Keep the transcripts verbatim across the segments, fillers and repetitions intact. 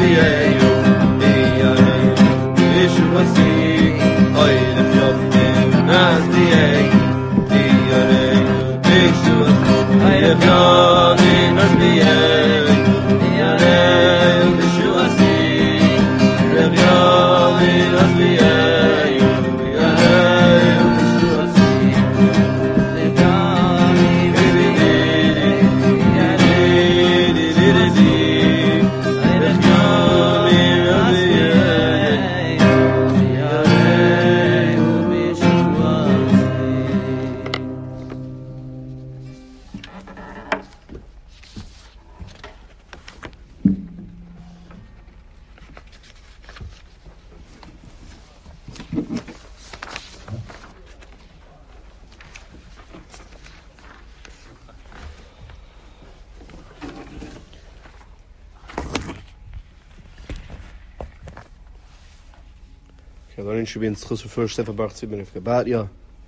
Learning should be in Tzchus for Sefer Baruch Tzibin of Gabatya.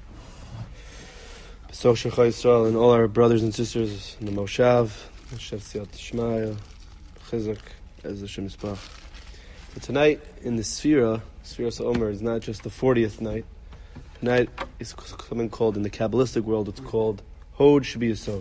B'soch Shecha Yisrael and all our brothers and sisters in the Moshav, Shev Siyat Shmaya, Chizuk, Ez Hashem Yisparach. So tonight in the Sfira, Sfira Sa'omer is not just the fortieth night. Tonight is something called, in the Kabbalistic world, it's called Hod Shabi Yisod.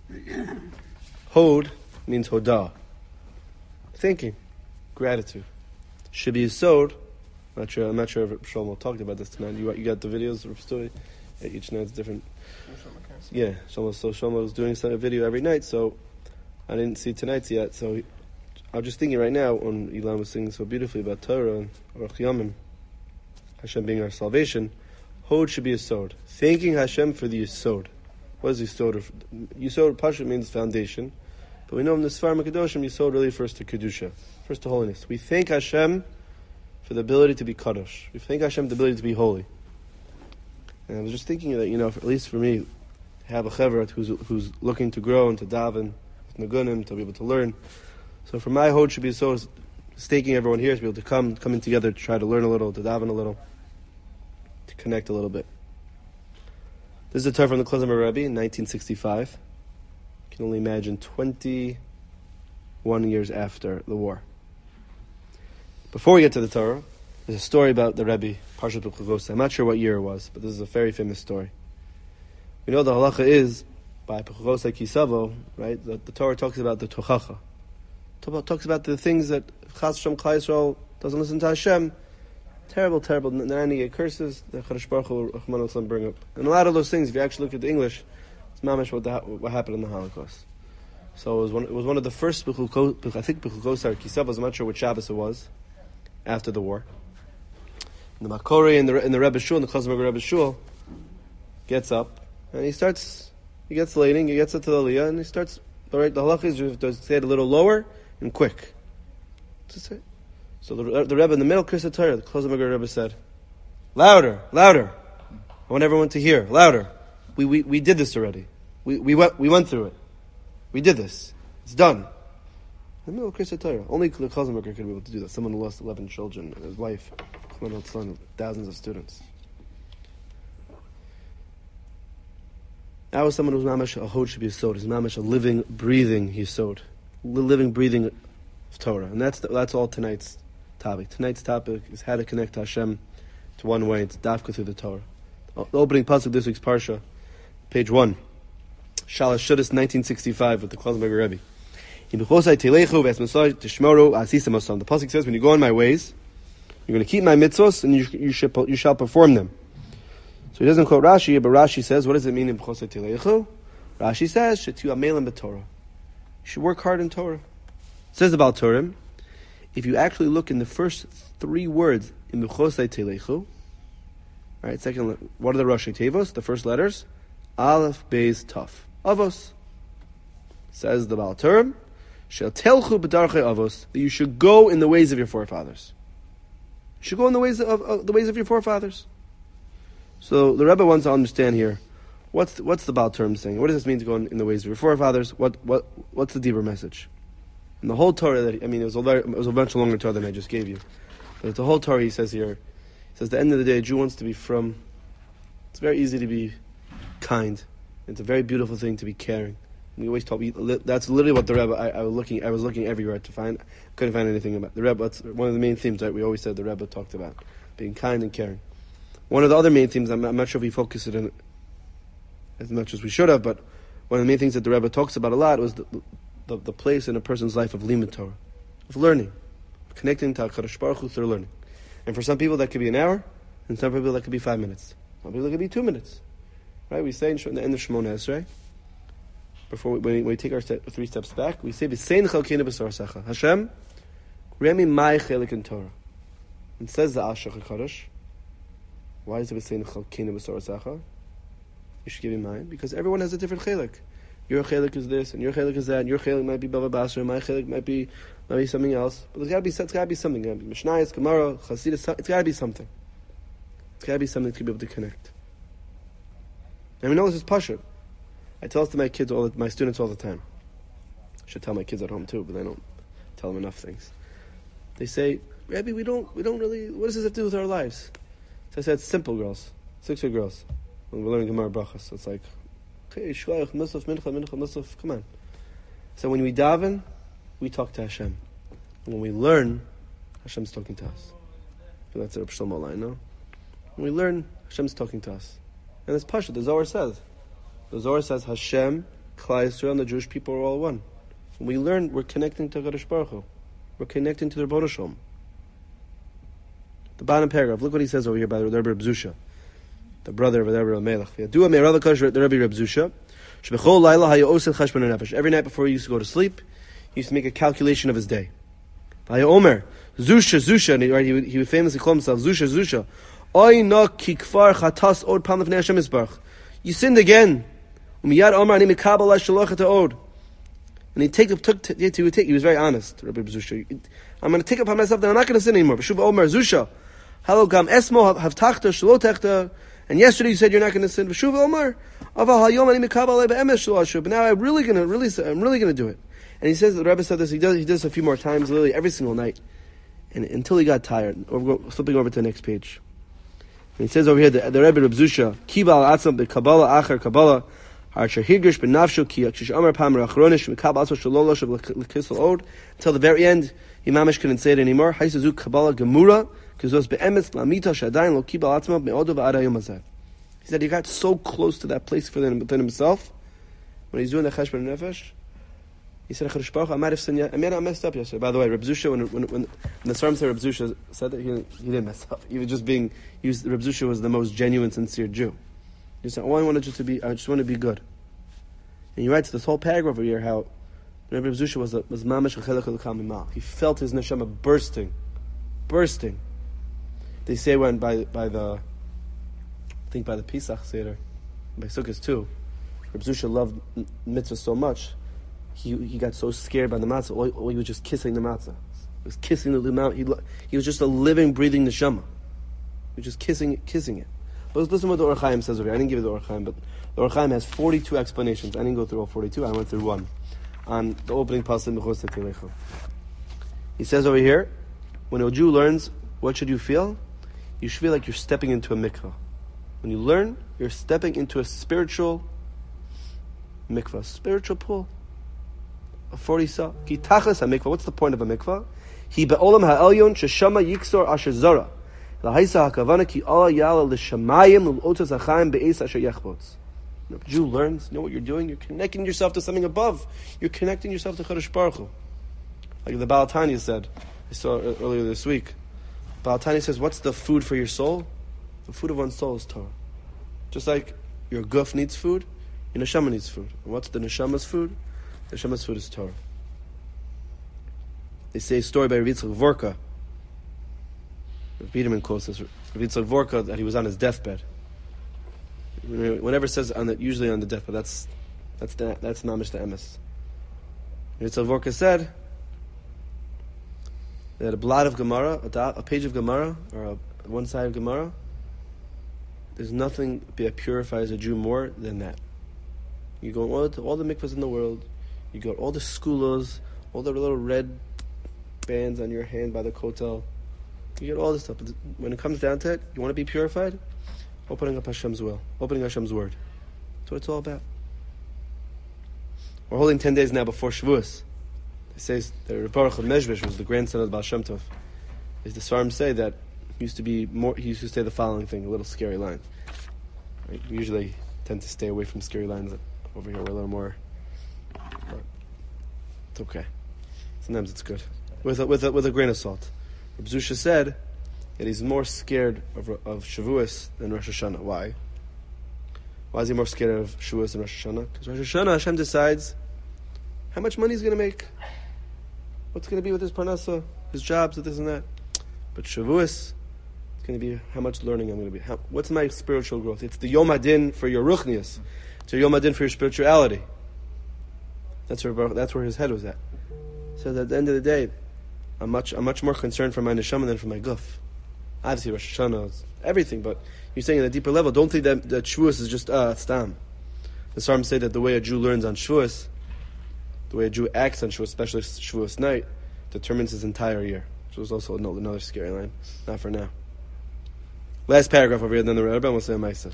Hod means Hodah, thinking, gratitude. Shabi Yisod, I'm not sure, I'm not sure if Shlomo talked about this tonight. You you got the videos of the story? Yeah, each night's different. Yeah, Shlomo, so Shlomo was doing a video every night, so I didn't see tonight's yet. So I'm just thinking right now, when Ilan was singing so beautifully about Torah and Aruch Yamim, Hashem being our salvation, Hod should be a Yisod. Thanking Hashem for the Yisod. What is Yisod? Yisod, Pasha means foundation. But we know in the Sfar Mekadoshim, Yisod really refers to Kedusha, refers to holiness. We thank Hashem for the ability to be Kadosh. We thank Hashem for the ability to be holy. And I was just thinking that, you know, at least for me, have a chevra who's who's looking to grow and to daven, with nagunim, to be able to learn. So for my Hod should be so staking everyone here to be able to come, coming together to try to learn a little, to daven a little, to connect a little bit. This is a Torah from the Klozmer Rebbe in nineteen sixty-five. You can only imagine twenty-one years after the war. Before we get to the Torah, there's a story about the Rebbe, Parshat B'Chagos. I'm not sure what year it was, but this is a very famous story. We know the halacha is, by B'Chagos Kisavo, right, the, the Torah talks about the Tochacha. It talks about the things that if Chas Hashem Klal Yisrael doesn't listen to Hashem, terrible, terrible, ninety-eight curses that Chadosh Baruch Hu Rahman Hashem bring up. And a lot of those things, if you actually look at the English, it's mamash what, the, what happened in the Holocaust. So it was one, it was one of the first, I think B'Chagos Kisavo, I'm not sure what Shabbos it was, after the war. And the Makori in the in the Rebbe Shul, in the Klozmer Rebbe Shul, gets up and he starts. He gets leading. He gets up to the Aliyah and he starts. The right, the halacha is you have to say it a little lower and quick. That's it. So the the Rebbe in the middle, Kriyas Torah, the Klozmer Rebbe said, "Louder, louder! I want everyone to hear. Louder! We we we did this already. We we went we went through it. We did this. It's done." In the middle of Kriyas Torah. Only the Klozmer could be able to do that. Someone who lost eleven children and his wife, son, thousands of students. That was someone who's mamash a hod should be yisod. He's mamash a living, breathing yisod, living, breathing of Torah, and that's the, that's all tonight's topic. Tonight's topic is how to connect to Hashem to one way. It's dafka through the Torah. The opening pasuk of this week's parsha, page one, Shalosh Shudis, nineteen sixty-five, with the Klozmer Rebbe. The pasuk says, when you go in my ways, you're going to keep my mitzvos and you, you, shall, you shall perform them. So he doesn't quote Rashi, but Rashi says, what does it mean in B'chosei Tileichu? Rashi says, Shetu amelim b'Torah. You should work hard in Torah. It says about Torah, if you actually look in the first three words in B'chosei Tileichu, right, second, what are the Rashi Tevos, the first letters? Aleph, Beis, Taf. Avos. Says the Baal Torah, Shel telchu b'darchei avos, that you should go in the ways of your forefathers. You should go in the ways of, of the ways of your forefathers. So the Rebbe wants to understand here, what's the, what's the Baal term saying? What does this mean to go in, in the ways of your forefathers? What what what's the deeper message? And the whole Torah that I mean, it was a very, it was a much longer Torah than I just gave you, but it's the whole Torah. He says here, he says, at the end of the day, a Jew wants to be from. It's very easy to be kind. It's a very beautiful thing to be caring. We always talk. We, that's literally what the Rebbe. I, I was looking. I was looking everywhere to find. Couldn't find anything about the Rebbe. That's one of the main themes that we always said the Rebbe talked about, being kind and caring. One of the other main themes. I'm, I'm not sure if we focused it on as much as we should have, but one of the main things that the Rebbe talks about a lot was the the, the place in a person's life of limud Torah, of learning, connecting to HaKadosh Baruch Hu through learning. And for some people that could be an hour, and some people that could be five minutes. Some people that could be two minutes. Right? We say in the end of Shemona Esrei, before we, when we, when we take our step, three steps back, we say, V'sein chalkeinu b'sar secha. Hashem, Remi mai chelik in Torah. And says the Ashach HaKadosh, why is it V'sein chalkeinu b'sar secha? You should give in mind, because everyone has a different chelik. Your chelik is this, and your chelik is that, and your chelik might be Bava Basra, and my chelik might be, might be something else. But there's got to be, it's got to be something. It's got to be Mishnayos, Gemara, Chasidus, it's got to be something. It's got to be something to be able to connect. And we know this is Pasha. I tell this to my kids, all the, my students all the time. I should tell my kids at home too, but I don't tell them enough things. They say, Rabbi, we don't, we don't really, what does this have to do with our lives? So I said, it's simple, girls. Six-year girls. When we're learning Gemara Brachas, so it's like, okay, Shloach, Musaf, Mincha, Mincha, Musaf, come on. So when we daven, we talk to Hashem. And when we learn, Hashem's talking to us. So that's the Shlomo line, no? When we learn, Hashem's talking to us. And it's Pasha, the Zohar says. The Zohar says Hashem, Klal Yisrael, and the Jewish people are all one. When we learn, we're connecting to Kadosh Baruch Hu. We're connecting to the Rebbeinu Shalom. The bottom paragraph, look what he says over here by the Rebbe Reb Zusha, the brother of the Rebbe Melech. The Rebbe Reb Zusha. Every night before he used to go to sleep, he used to make a calculation of his day. Omer, Zusha, Zusha, and he, right, he, would, he would famously call himself Zusha, Zusha. You sinned again. And he take up, took, he would take. He was very honest. Rabbi Zusha, I'm going to take upon myself that I'm not going to sin anymore. Omer, Zusha, Hello, Gam Esmo Havtachta Shalotechta. And yesterday you said you're not going to sin. But now I'm really going to, really, I'm really going to do it. And he says the Rebbe said this. He does, he does this a few more times, literally every single night, and until he got tired. Over, flipping over to the next page. And he says over here, the, the Rebbe Reb Zusha, Kibal Atzam be Kabbalah Acher Kabbalah, Harsher Higrish ben Nafshu Ki Yakshish Amar Pamar Achronish Mikab Atzma Shalolosh of Lekisel Od. Until the very end, he mamish couldn't say it anymore. Haisazu Kabbalah Gemura Kizos beEmetz Lamita Shadayin Lo Kibal Atzma Me'odav Ada Yom Hazeh. He said he got so close to that place within, within himself when he's doing the Cheshbon Nefesh. He said, "Chadash Baruch, I might have sinned. I may have messed up yesterday." By the way, Reb Zusha, when when when, when the Svarim said Reb Zusha said that he didn't, he didn't mess up. He was just being. He was, Reb Zusha was the most genuine, sincere Jew. He said, "Oh, I wanted just to be. I just want to be good." And he writes this whole paragraph over here how Reb Zusha was a, was mamash v'chelek l'kal mimah. He felt his neshama bursting, bursting. They say when by by the, I think by the Pesach Seder, by Sukkot too, Reb Zusha loved mitzvah so much. He he got so scared by the matzah. Or, or he was just kissing the matzah. He was kissing the matzah. He, he was just a living, breathing neshama. He was just kissing it, kissing it. But let's listen to what the Or Chaim says over here. I didn't give you the Or Chaim, but the Or Chaim has forty-two explanations. I didn't go through all forty-two. I went through one on the opening pasuk Mechos Telecha. He says over here, when a Jew learns, what should you feel? You should feel like you're stepping into a mikvah. When you learn, you're stepping into a spiritual mikvah, spiritual pool. A forty sa. Ki tachas ha mikvah. What's the point of a mikvah? He be'olam ha'elyon sheshama yiksor asher zara. Lahaisa hakavana ki ala yala l'shamayim l'otas ha'chaim be'es asher yechbotz. When a Jew learns, you know what you're doing? You're connecting yourself to something above. You're connecting yourself to Kadosh Baruch Hu. Like the Baal Tanya said, I saw earlier this week. Baal Tanya says, what's the food for your soul? The food of one's soul is Torah. Just like your guf needs food, your neshama needs food. And what's the neshama's food? The neshama's food is Torah. They say a story by Rav Yitzchak Vorka. Rav Biederman quotes this. Rav Yitzchak Vorka, that he was on his deathbed. Whenever it says on the, usually on the deathbed, that's that's the, that's mamish the emes. Rav Yitzchak Vorka said that a blot of Gemara, a, dot, a page of Gemara, or a, one side of Gemara, there's nothing that purifies a Jew more than that. You go all, to all the mikvahs in the world, you go to all the skulos, all the little red bands on your hand by the kotel, you get all this stuff. But when it comes down to it, you want to be purified? Opening up Hashem's will, opening Hashem's word. That's what it's all about. We're holding ten days now before Shavuos. It says the Rebbe Baruch of Mezhvish was the grandson of the Baal Shem Tov. As the Svarim say that he used to be more. He used to say the following thing, a little scary line. Right? We usually tend to stay away from scary lines. Over here, we're a little more. But it's okay. Sometimes it's good with a, with a, with a grain of salt. Reb Zusha said that he's more scared of of Shavuos than Rosh Hashanah. Why? Why is he more scared of Shavuos than Rosh Hashanah? Because Rosh Hashanah, Hashem decides how much money he's going to make, what's going to be with his parnasa, his jobs, this and that. But Shavuos, it's going to be how much learning I'm going to be. How, what's my spiritual growth? It's the Yom Adin for your ruchnius. It's your Yom Adin for your spirituality. That's where that's where his head was at. So at the end of the day, I'm much I'm much more concerned for my neshama than for my guf. Obviously, Rosh Hashanah is everything, but you're saying at a deeper level, don't think that, that Shavuos is just uh, stam. The Psalms say that the way a Jew learns on Shavuos, the way a Jew acts on Shavuos, especially Shavuos night, determines his entire year. Which was also another scary line. Not for now. Last paragraph over here, then the Rebbe will say a Maisa.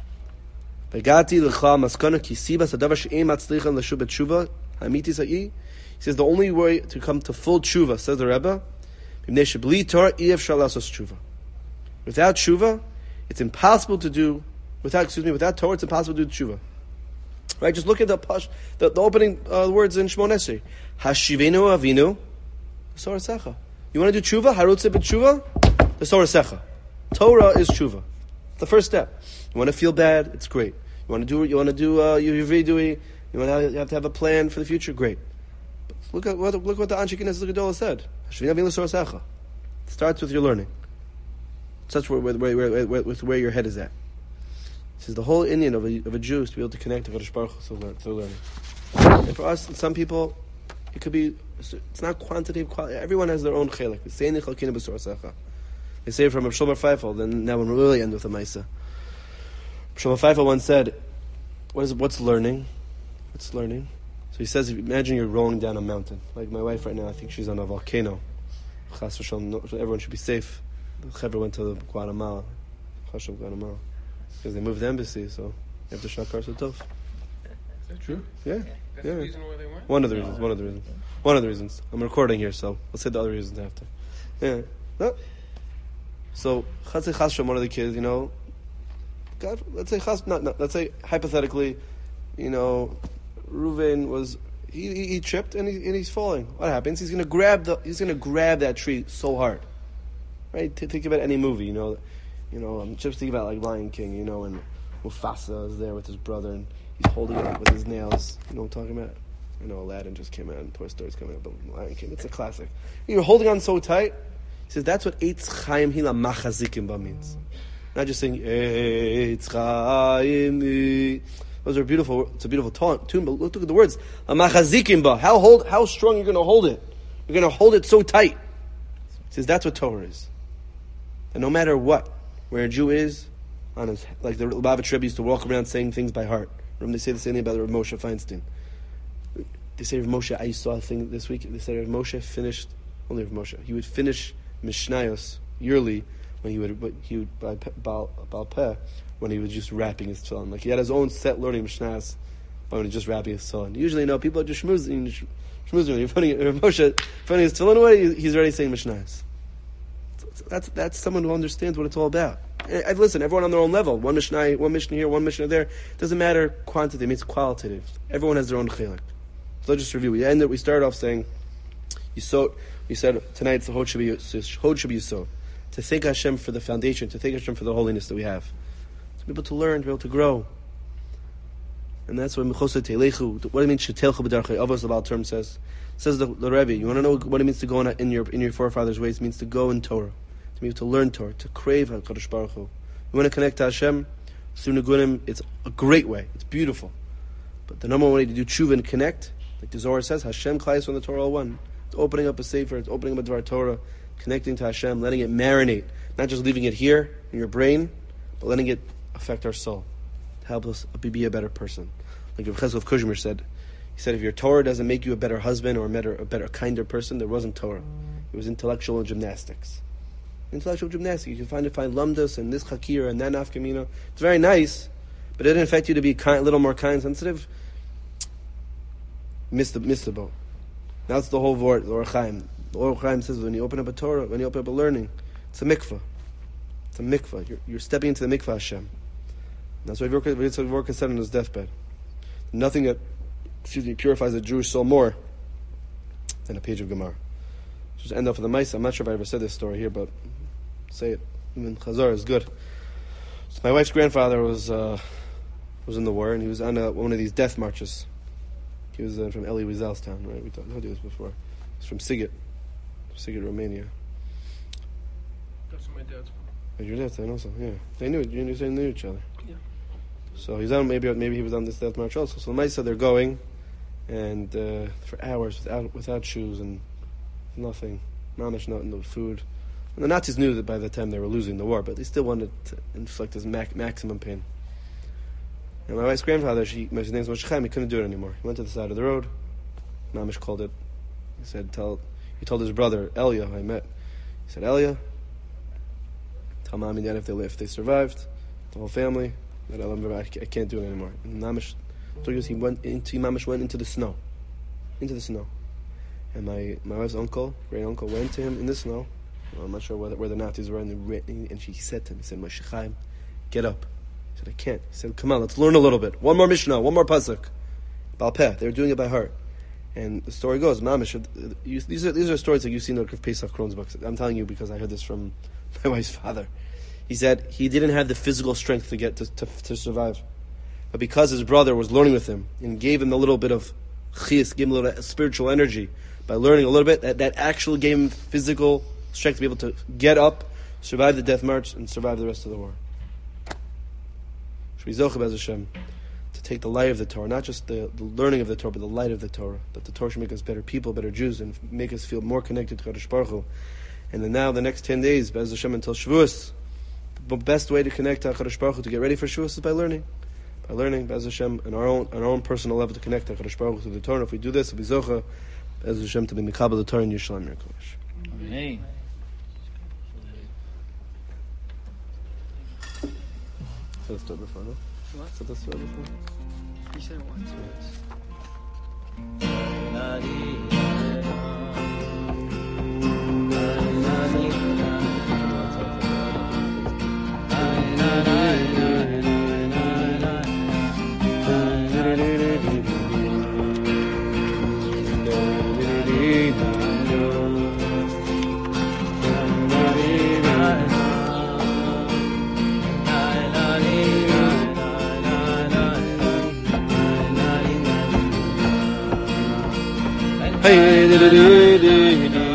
Begati l'cha maskana ki sibas hadavar she'em matzlichan l'shu b'tshuva ha'amiti sa'i. He says the only way to come to full tshuva, says the Rebbe, b'mnei shebli Torah iyeh efshar lasos tshuva. Without tshuva, it's impossible to do. Without excuse me, without Torah, it's impossible to do tshuva. Right? Just look at the pash, the, the opening uh, words in Shmon Esrei. Hashivenu avinu, sorasecha. You want to do tshuva? Harutze b'tshuva? The sorasecha. Torah is tshuva. The first step. You want to feel bad? It's great. You want to do. You want to do. Uh, you vidui. You want to you have to have a plan for the future. Great. But look at what look what the Anshe Knesset Gedolah said. Hashivenu avinu sorasecha. Starts with your learning. That's where, where, where, where, with where your head is at. This is the whole Indian of a, of a Jew is to be able to connect to Kadosh Baruch Hu through learning. And for us, some people, it could be, it's not quantitative, quality. Everyone has their own chelik. They say it from Rav Shlomo Feifel, then now we'll really end with a Maisa. Rav Shlomo Feifel once said, what is, what's learning? What's learning? So he says, imagine you're rolling down a mountain. Like my wife right now, I think she's on a volcano. Everyone should be safe. The Chevra went to Guatemala, Chashav Guatemala, because they moved the embassy, so they have to shakar Sotov. Is that true? Yeah. That's yeah. the reason why they went? One of the reasons, one of the reasons. One of the reasons. I'm recording here, so let's say the other reasons after. Yeah. No. So, Chatzei Chashem, one of the kids, you know, God, let's say, Chas, not, not, let's say, hypothetically, you know, Reuven was, he, he, he tripped and, he, and he's falling. What happens? He's going to grab the, he's going to grab that tree so hard. Right? Think about any movie, you know. You know, I'm just thinking about like Lion King, you know, and Mufasa is there with his brother, and he's holding it up with his nails. You know what I'm talking about? I know Aladdin just came out, and Toy Story's coming out, but Lion King, it's a classic. You're holding on so tight. He says that's what Eitz Chaim Hila Machazikim Ba means. Not just saying Eitz Chaim. Those are beautiful. It's a beautiful tune, but look, look at the words. Machazikim Ba. How hold? How strong you're going to hold it? You're going to hold it so tight. He says that's what Torah is. And no matter what, where a Jew is, on his, like the Lubavitch Rebbe used to walk around saying things by heart. Remember they say the same thing about Rav Moshe Feinstein. They say Rav Moshe, I saw a thing this week, they said Rav Moshe finished, only Rav Moshe, he would finish Mishnayos yearly when he would, he would by Baal, Baal Peh, when he was just rapping his tefillin. Like he had his own set learning Mishnayos when he was just rapping his tefillin. Usually, you know, people are just schmoozing, schmoozing. You're putting Rav Moshe, putting his tefillin away, he's already saying Mishnayos. That's that's someone who understands what it's all about. And, listen, everyone on their own level. One Mishnah, one Mishnah here, one Mishnah there. It doesn't matter quantity, it means qualitative. Everyone has their own chelik. So let's just review. We ended. We started off saying, Yisod. We said tonight's the Hod should be Hod should be Yisod. To thank Hashem for the foundation, to thank Hashem for the holiness that we have, to be able to learn, to be able to grow. And that's what Mechosa Teilechu. What it means Shetelchu B'darchei Avos, the Baal Term says. Says the, the Rebbe. You want to know what it means to go in, in your in your forefathers' ways? It means to go in Torah. To be able to learn Torah, to crave HaKadosh Baruch Hu. You want to connect to Hashem through Nigunim, it's a great way. It's beautiful. But the number one way to do tshuva and connect, like the Zohar says, Hashem Chayes on the Torah all one. It's opening up a Sefer, it's opening up a Dvar Torah, connecting to Hashem, letting it marinate. Not just leaving it here in your brain, but letting it affect our soul. To help us be a better person. Like Rav Cheskel Kuzhmer said, he said, if your Torah doesn't make you a better husband or a better, a better, kinder person, there wasn't Torah. It was intellectual gymnastics. Intellectual gymnastics. You can find it, find lumdus and this chakira and that nafkamina. It's very nice, but it didn't affect you to be kind, a little more kind, sensitive. missed the missed the boat. That's the whole word, the Or Chaim. The Or Chaim says when you open up a Torah, when you open up a learning, it's a mikvah. It's a mikvah. You're, you're stepping into the mikvah Hashem. That's why Yitzhak Vorka said on his deathbed. Nothing that, excuse me, purifies a Jewish soul more than a page of Gemara. Just end off with a mice. I'm not sure if I ever said this story here, but say it. Even Chazar is good. So my wife's grandfather was uh, was in the war, and he was on a, one of these death marches. He was uh, from Eli Wiesel's town, right? We told you this before. He's from Sighet, Sighet, Romania. That's what my dad's from. Your dad's town also, yeah. They knew it. You knew they knew each other. Yeah. So he's on. Maybe maybe he was on this death march also. So the Maisa, they're going, and uh, for hours without without shoes and nothing, mamish, not no food. And the Nazis knew that by the time they were losing the war, but they still wanted to inflict this mac- maximum pain. And my wife's grandfather, she, his name was Moshe Chaim, he couldn't do it anymore. He went to the side of the road. Mamish called it. He said, "Tell." He told his brother Elia, who I met. He said, "Elia, tell mom and dad if they if they survived, the whole family, that I, I can't do it anymore." And Mamish, so he went into Mamish went into the snow, into the snow. And my, my wife's uncle, great uncle, went to him in the snow. Well, I'm not sure where the, where the Nazis were, and, the, and she said to him, he said, "Moshe Chaim, get up." He said, "I can't." He said, "Come on, let's learn a little bit. One more Mishnah, one more pasuk." Baal Peh. They were doing it by heart. And the story goes, Mamish, you, these are these are stories like you've seen in the Pesach Kron's books. I'm telling you because I heard this from my wife's father. He said he didn't have the physical strength to get to, to, to survive. But because his brother was learning with him and gave him a little bit of chiyas, gave him a little spiritual energy by learning a little bit, that, that actually gave him physical strength to be able to get up, survive the death march, and survive the rest of the war. Should be zocheh b'ez Hashem to take the light of the Torah, not just the, the learning of the Torah, but the light of the Torah. That the Torah should make us better people, better Jews, and make us feel more connected to Kadosh Baruch Hu. And then now, the next ten days, b'ez Hashem until Shavuos, the best way to connect to Kadosh Baruch Hu, to get ready for Shavuos, is by learning. By learning, b'ez Hashem, on our own, on our own personal level, to connect to Kadosh Baruch Hu through the Torah. If we do this, we'll be zocheh b'ez Hashem to be mikabel the Torah in Yerushalayim Yerkodesh. Amen. Said the story before, no? What? Said the story before? You said it once. Hey, do do do do do.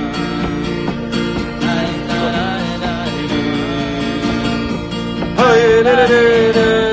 Hey, do do do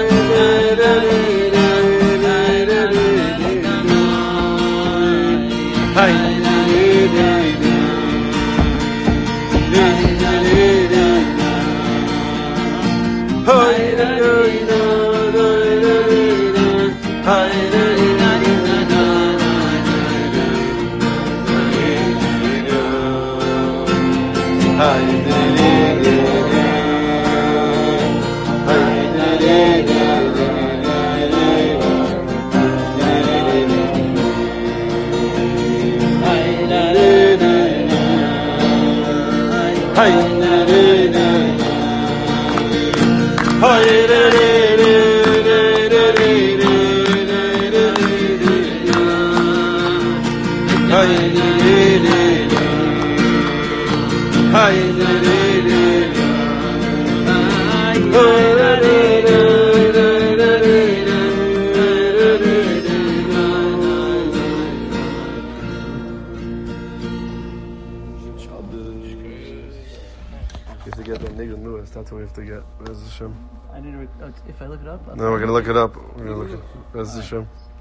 That's what we have to get. Bez Hashem. I need to. Re- oh, if I look it up. No, we're gonna look it up. We're gonna look it. Bez Hashem.